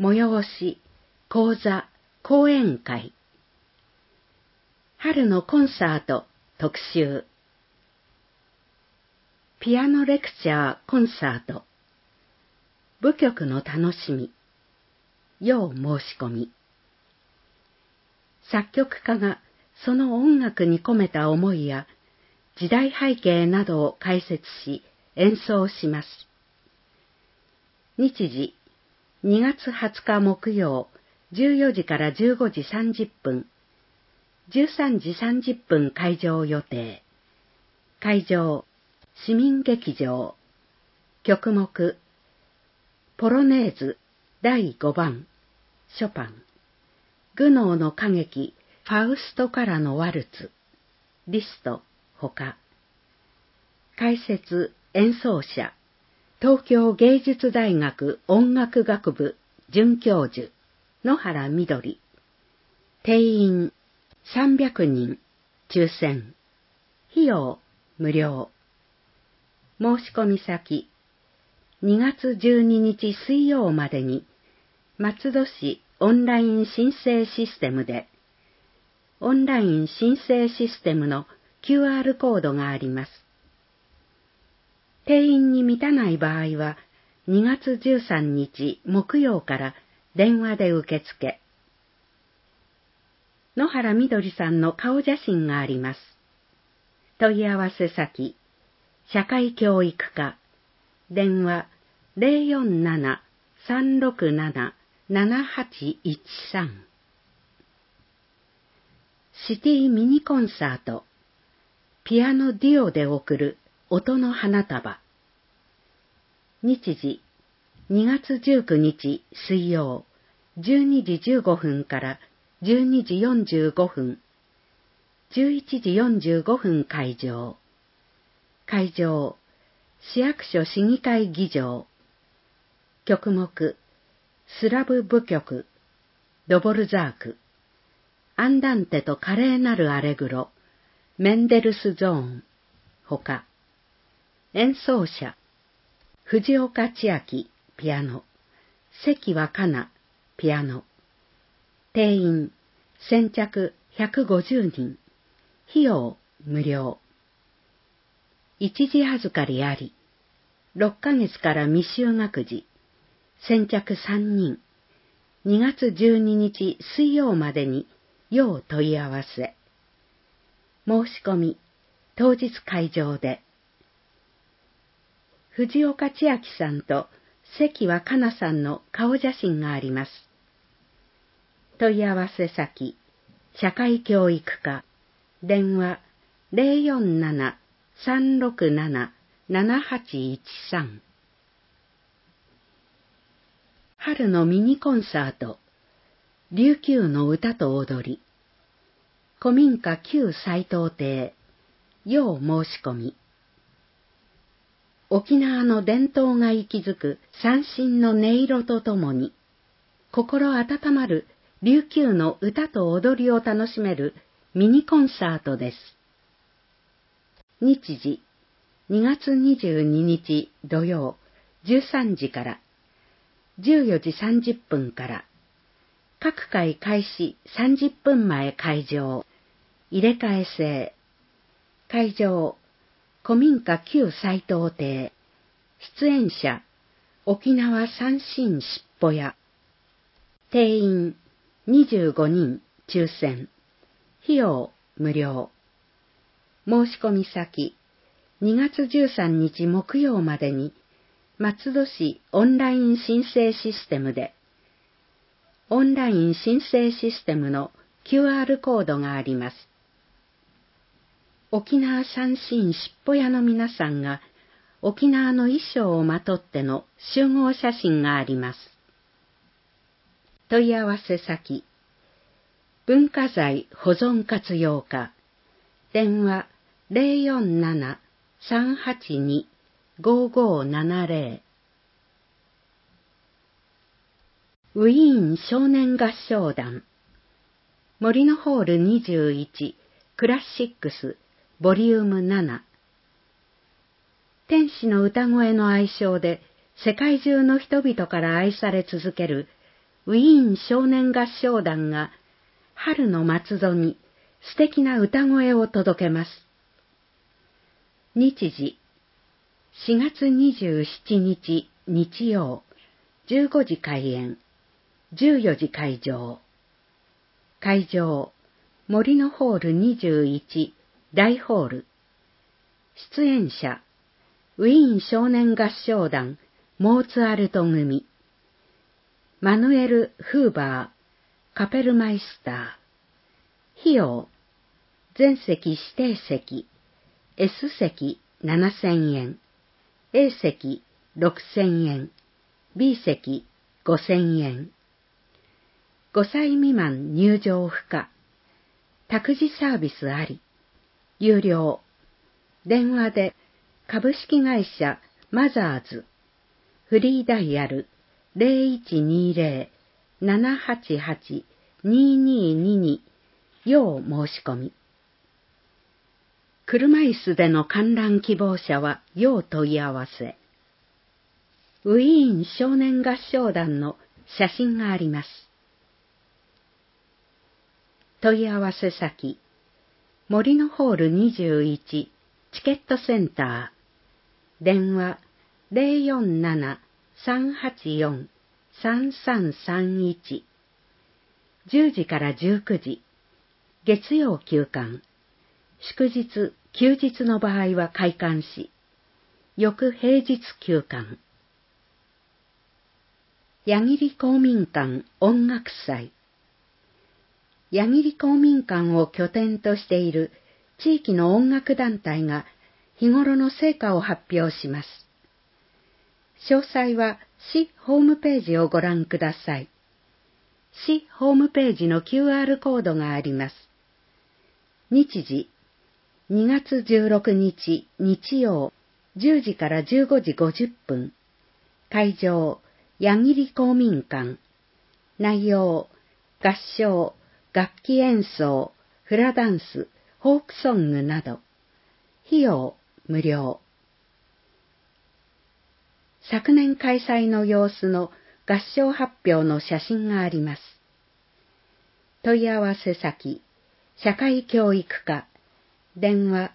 催し、講座、講演会。春のコンサート特集。ピアノレクチャーコンサート。舞曲の楽しみ。要申し込み。作曲家がその音楽に込めた思いや時代背景などを解説し演奏します。日時2月20日木曜14時から15時30分、13時30分開場予定。会場、市民劇場。曲目、ポロネーズ第5番、ショパン。グノーの歌劇、ファウストからのワルツ。リスト、ほか。解説、演奏者。東京芸術大学音楽学部准教授、野原みどり。定員300人、抽選。費用無料。申し込み先、2月12日水曜までに、松戸市オンライン申請システムで、オンライン申請システムの QR コードがあります。定員に満たない場合は、2月13日木曜から電話で受付。野原みどりさんの顔写真があります。問い合わせ先、社会教育課、電話047-367-7813。シティミニコンサート、ピアノデュオで送る音の花束。日時、2月19日水曜、12時15分から12時45分、11時45分開場。会場、市役所市議会議場。曲目、スラブ舞曲、ドボルザーク、アンダンテと華麗なるアレグロ、メンデルスゾーン、ほか。演奏者、藤岡千秋、ピアノ、関和香奈、ピアノ。定員、先着150人。費用、無料。一時預かりあり。6ヶ月から未就学時。先着3人。2月12日水曜までに要問い合わせ。申し込み、当日会場で。藤岡千秋さんと関和香奈さんの顔写真があります。問い合わせ先、社会教育課、電話047-367-7813。春のミニコンサート、琉球の歌と踊り。古民家旧斎藤邸、要申し込み。沖縄の伝統が息づく三線の音色とともに、心温まる琉球の歌と踊りを楽しめるミニコンサートです。日時、2月22日土曜、13時から、14時30分から、各回開始30分前開場、入れ替え制。会場、古民家旧斎藤邸。出演者、沖縄三線しっぽ屋。定員、25人、抽選。費用、無料。申し込み先、2月13日木曜までに、松戸市オンライン申請システムで、オンライン申請システムの QR コードがあります。沖縄三線しっぽ屋の皆さんが沖縄の衣装をまとっての集合写真があります。問い合わせ先、文化財保存活用課、電話047-382-5570。ウィーン少年合唱団、森のホール21、クラシックス、ボリューム7。天使の歌声の愛称で世界中の人々から愛され続けるウィーン少年合唱団が春の松戸に素敵な歌声を届けます。日時、4月27日日曜、15時開演、14時会場。会場、森のホール21、大ホール。出演者、ウィーン少年合唱団、モーツァルト組。マヌエル・フーバー、カペルマイスター。費用、全席指定席、S 席7000円、A 席6000円、B 席5000円。5歳未満入場不可。託児サービスあり。有料。電話で株式会社マザーズ。フリーダイヤル 0120-788-2222 要申し込み。車椅子での観覧希望者は要問い合わせ。ウィーン少年合唱団の写真があります。問い合わせ先、森のホール21チケットセンター、電話047-384-3331、10時から19時、月曜休館、祝日・休日の場合は開館し、翌平日休館。矢切公民館音楽祭。矢切公民館を拠点としている地域の音楽団体が日頃の成果を発表します。詳細は市ホームページをご覧ください。市ホームページの QR コードがあります。日時、2月16日日曜、10時から15時50分。会場、矢切公民館。内容、合唱、楽器演奏、フラダンス、フォークソングなど。費用、無料。昨年開催の様子の合唱発表の写真があります。問い合わせ先、社会教育課、電話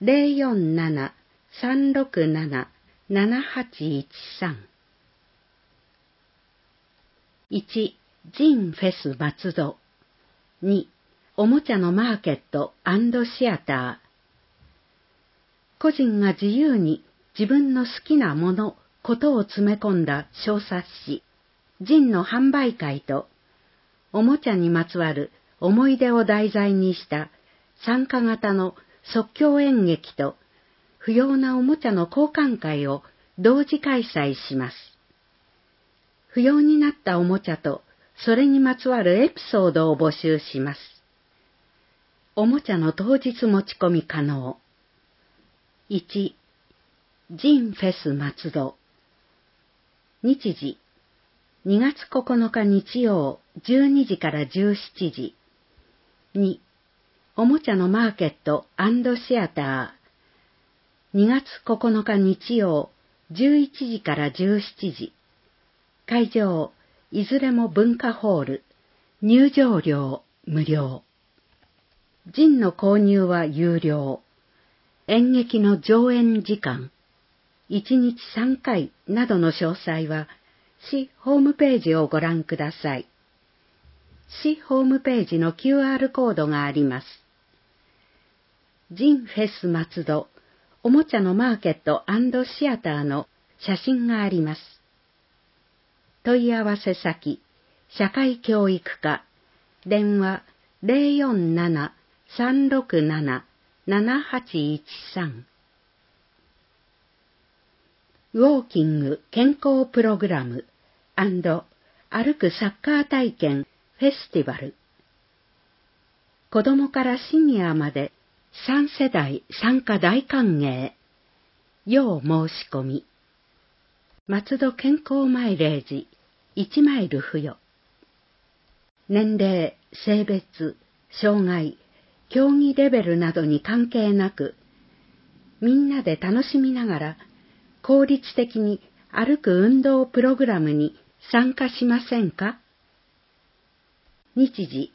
047-367-7813。1、ジンフェス松戸。2、おもちゃのマーケット&シアター。個人が自由に自分の好きなもの、ことを詰め込んだ小冊子、ジンの販売会と、おもちゃにまつわる思い出を題材にした参加型の即興演劇と、不要なおもちゃの交換会を同時開催します。不要になったおもちゃと、それにまつわるエピソードを募集します。おもちゃの当日持ち込み可能。1、ジンフェス松戸。日時、2月9日日曜12時から17時。2、おもちゃのマーケット&シアター。2月9日日曜11時から17時。会場、いずれも文化ホール。入場料無料。ジンの購入は有料。演劇の上演時間、1日3回などの詳細は、市ホームページをご覧ください。市ホームページの QR コードがあります。ジンフェス松戸、おもちゃのマーケット&シアターの写真があります。問い合わせ先、社会教育課、電話047-367-7813。ウォーキング健康プログラム&歩くサッカー体験フェスティバル。子供からシニアまで3世代参加大歓迎。要申し込み。松戸健康マイレージ1マイル付与。年齢、性別、障害、競技レベルなどに関係なく、みんなで楽しみながら効率的に歩く運動プログラムに参加しませんか？ 日時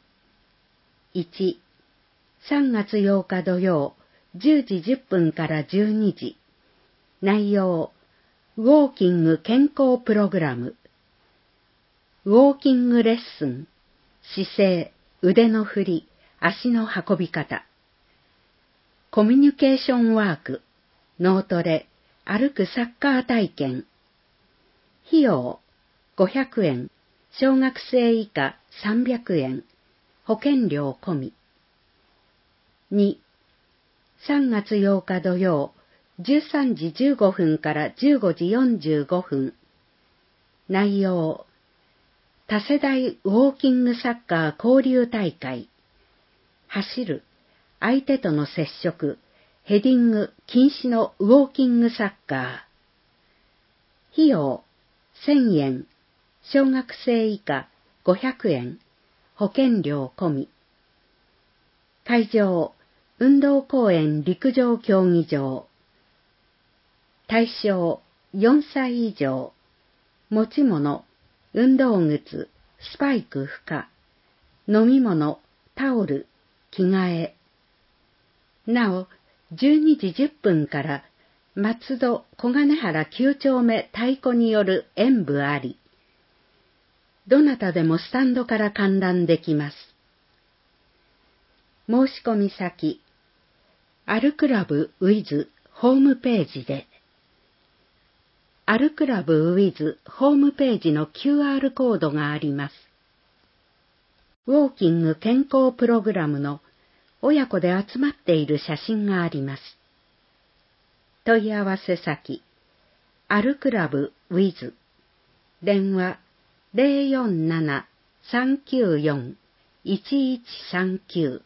1、3月8日土曜、10時10分から12時。内容、ウォーキング健康プログラム。ウォーキングレッスン、姿勢、腕の振り、足の運び方。コミュニケーションワーク、脳トレ、歩くサッカー体験。費用、500円、小学生以下300円、保険料込み。2、3月8日土曜、13時15分から15時45分。内容、多世代ウォーキングサッカー交流大会。走る、相手との接触、ヘディング禁止のウォーキングサッカー。費用、1000円、小学生以下500円、保険料込み。会場、運動公園陸上競技場。対象、4歳以上。持ち物、運動靴、スパイク負荷。飲み物、タオル、着替え。なお、12時10分から松戸小金原9丁目太鼓による演舞あり。どなたでもスタンドから観覧できます。申し込み先、アルクラブウィズホームページで。アルクラブウィズホームページの QR コードがあります。ウォーキング健康プログラムの親子で集まっている写真があります。問い合わせ先、アルクラブウィズ、電話047-394-1139。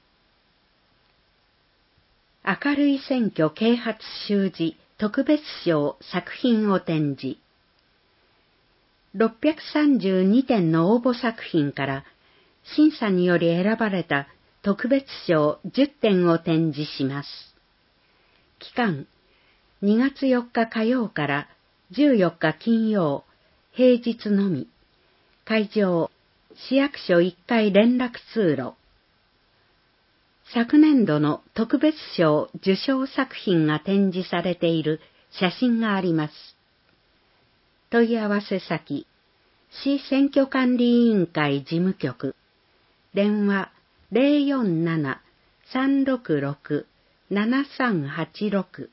明るい選挙啓発習字特別賞作品を展示。632点の応募作品から審査により選ばれた特別賞10点を展示します。期間、2月4日火曜から14日金曜、平日のみ。会場、市役所1階連絡通路。昨年度の特別賞受賞作品が展示されている写真があります。問い合わせ先、市選挙管理委員会事務局、電話047-366-7386。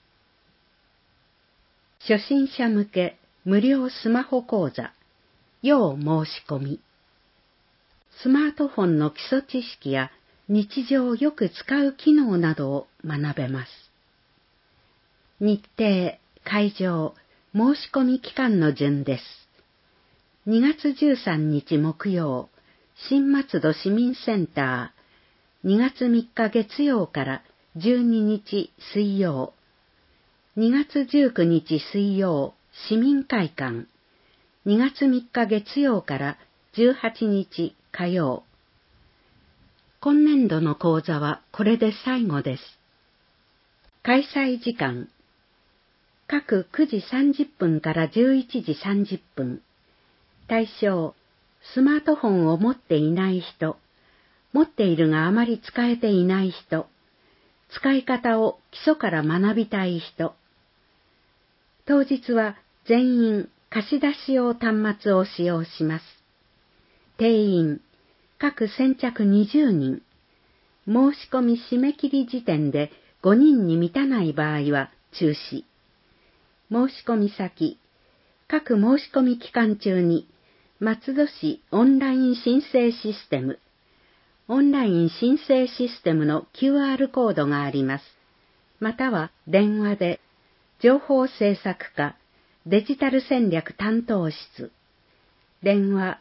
初心者向け無料スマホ講座、要申し込み。スマートフォンの基礎知識や日常よく使う機能などを学べます。日程、会場、申し込み期間の順です。2月13日木曜、新松戸市民センター。2月3日月曜から12日水曜。2月19日水曜、市民会館。2月3日月曜から18日火曜。今年度の講座はこれで最後です。開催時間、各9時30分から11時30分。対象、スマートフォンを持っていない人、持っているがあまり使えていない人、使い方を基礎から学びたい人。当日は全員貸し出し用端末を使用します。定員、各先着20人。申し込み締め切り時点で5人に満たない場合は中止。申し込み先、各申し込み期間中に松戸市オンライン申請システム、オンライン申請システムの QR コードがあります。または電話で、情報政策課デジタル戦略担当室、電話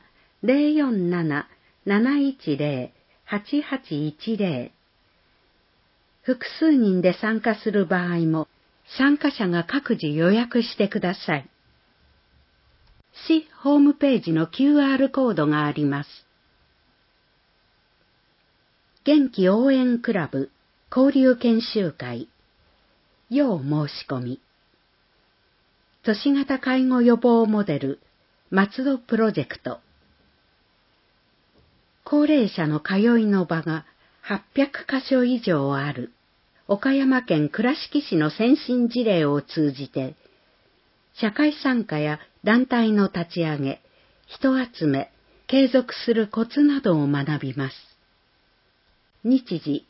047-710-8810。複数人で参加する場合も、参加者が各自予約してください。市ホームページの QR コードがあります。元気応援クラブ交流研修会、要申し込み。都市型介護予防モデル松戸プロジェクト。 高齢者の通いの場が800カ所以上ある岡山県倉敷市の先進事例を通じて、社会参加や団体の立ち上げ、人集め、継続するコツなどを学びます。日時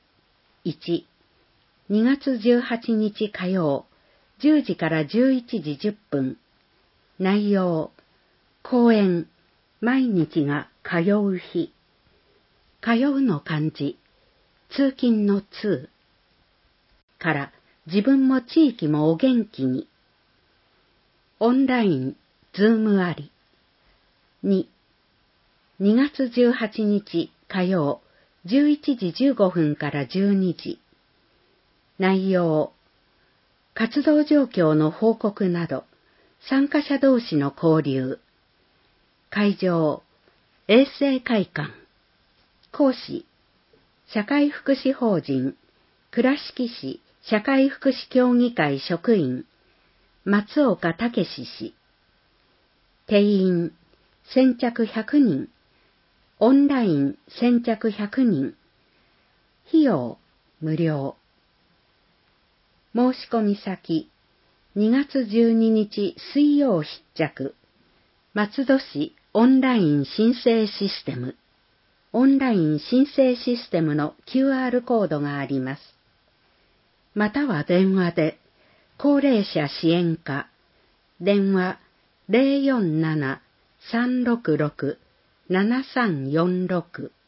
1、2月18日火曜、10時から11時10分。内容、講演、毎日が通う日。通うの漢字、通勤の通。から自分も地域もお元気に。オンライン、ズームあり。2、2月18日火曜、11時15分から12時。内容、活動状況の報告など、参加者同士の交流。会場、衛生会館。講師、社会福祉法人、倉敷市社会福祉協議会職員、松岡武氏。定員、先着100人。オンライン先着100人。費用、無料。申し込み先、2月12日水曜必着。松戸市オンライン申請システム。オンライン申請システムの QR コードがあります。または電話で、高齢者支援課、電話 047-366-7346